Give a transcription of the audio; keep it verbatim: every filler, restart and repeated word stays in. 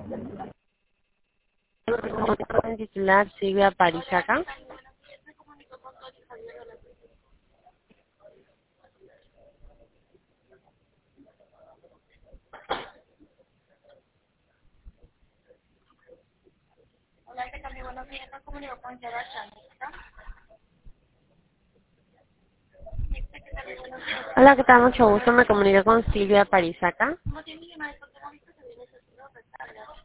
Con titular Silvia Parisaca. Hola, ¿qué tal? Buenos días, me comunico con Gerard Chandra. Hola, ¿qué tal? Mucho gusto. Me comunico con Silvia Parisaca. Como tiene llamada de corte, visto que viene ese